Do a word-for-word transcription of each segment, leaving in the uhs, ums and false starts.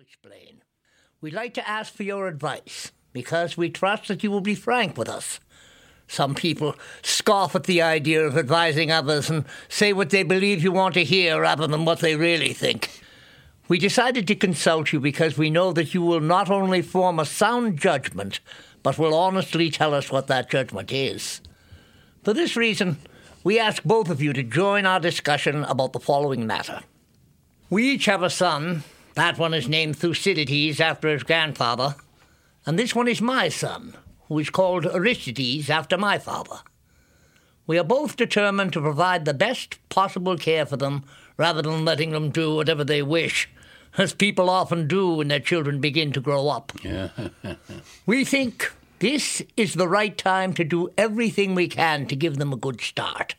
explain. We'd like to ask for your advice, because we trust that you will be frank with us. Some people scoff at the idea of advising others and say what they believe you want to hear rather than what they really think. We decided to consult you because we know that you will not only form a sound judgment, but will honestly tell us what that judgment is. For this reason, we ask both of you to join our discussion about the following matter. We each have a son. That one is named Thucydides after his grandfather, and this one is my son, who is called Aristides after my father. We are both determined to provide the best possible care for them rather than letting them do whatever they wish, as people often do when their children begin to grow up. Yeah. We think this is the right time to do everything we can to give them a good start.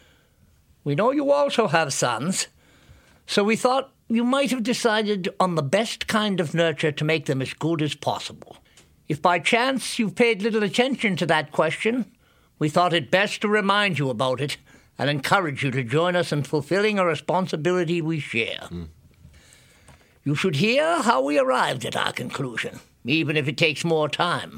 We know you also have sons, so we thought you might have decided on the best kind of nurture to make them as good as possible. If by chance you've paid little attention to that question, we thought it best to remind you about it and encourage you to join us in fulfilling a responsibility we share. Mm. You should hear how we arrived at our conclusion, even if it takes more time.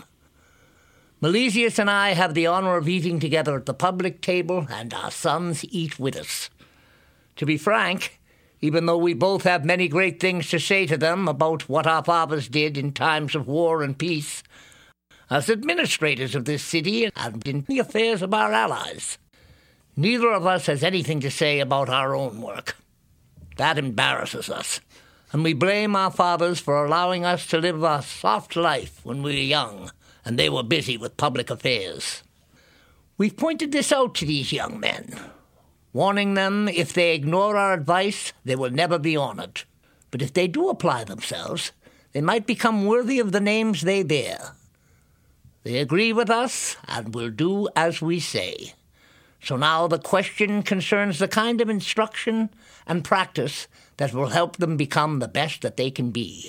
Milesius and I have the honor of eating together at the public table, and our sons eat with us. To be frank, even though we both have many great things to say to them about what our fathers did in times of war and peace, as administrators of this city and in the affairs of our allies, neither of us has anything to say about our own work. That embarrasses us, and we blame our fathers for allowing us to live a soft life when we were young and they were busy with public affairs. We've pointed this out to these young men, warning them if they ignore our advice, they will never be honored. But if they do apply themselves, they might become worthy of the names they bear. They agree with us and will do as we say. So now the question concerns the kind of instruction and practice that will help them become the best that they can be.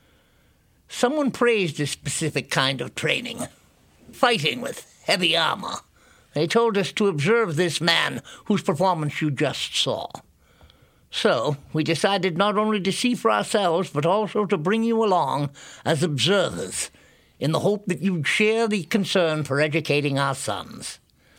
Someone praised this specific kind of training, fighting with heavy armor. They told us to observe this man whose performance you just saw. So we decided not only to see for ourselves, but also to bring you along as observers, in the hope that you'd share the concern for educating our sons.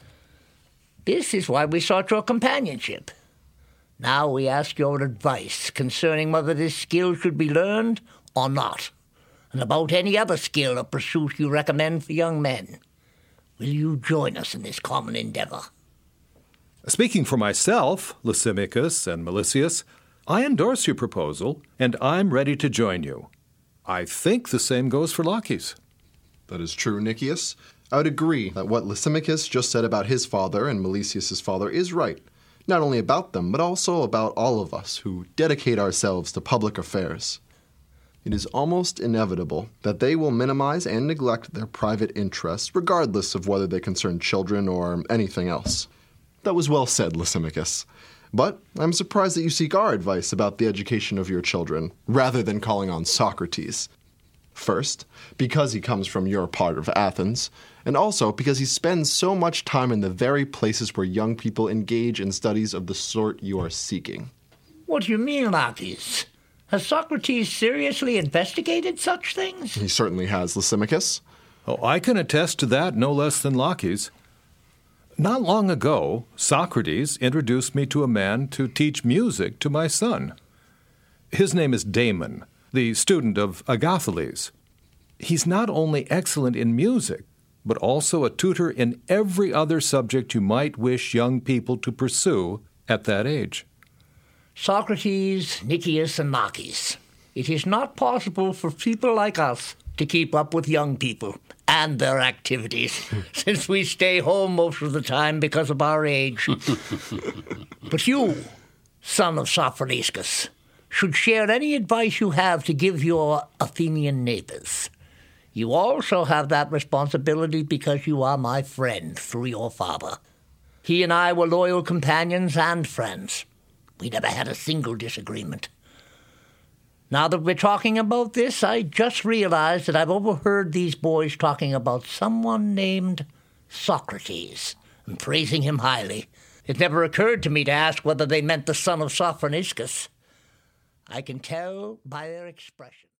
This is why we sought your companionship. Now we ask your advice concerning whether this skill should be learned or not, and about any other skill or pursuit you recommend for young men. Will you join us in this common endeavor? Speaking for myself, Lysimachus and Milesius, I endorse your proposal, and I'm ready to join you. I think the same goes for Laches. That is true, Nicias. I would agree that what Lysimachus just said about his father and Milesius' father is right, not only about them, but also about all of us who dedicate ourselves to public affairs. It is almost inevitable that they will minimize and neglect their private interests, regardless of whether they concern children or anything else. That was well said, Lysimachus. But I'm surprised that you seek our advice about the education of your children, rather than calling on Socrates. First, because he comes from your part of Athens, and also because he spends so much time in the very places where young people engage in studies of the sort you are seeking. What do you mean, Laches? Has Socrates seriously investigated such things? He certainly has, Lysimachus. Oh, I can attest to that no less than Laches. Not long ago, Socrates introduced me to a man to teach music to my son. His name is Damon, the student of Agathocles. He's not only excellent in music, but also a tutor in every other subject you might wish young people to pursue at that age. Socrates, Nicias, and Laches. It is not possible for people like us to keep up with young people and their activities, since we stay home most of the time because of our age. But you, son of Sophroniscus, should share any advice you have to give your Athenian neighbors. You also have that responsibility because you are my friend through your father. He and I were loyal companions and friends. We never had a single disagreement. Now that we're talking about this, I just realized that I've overheard these boys talking about someone named Socrates and praising him highly. It never occurred to me to ask whether they meant the son of Sophroniscus. I can tell by their expression.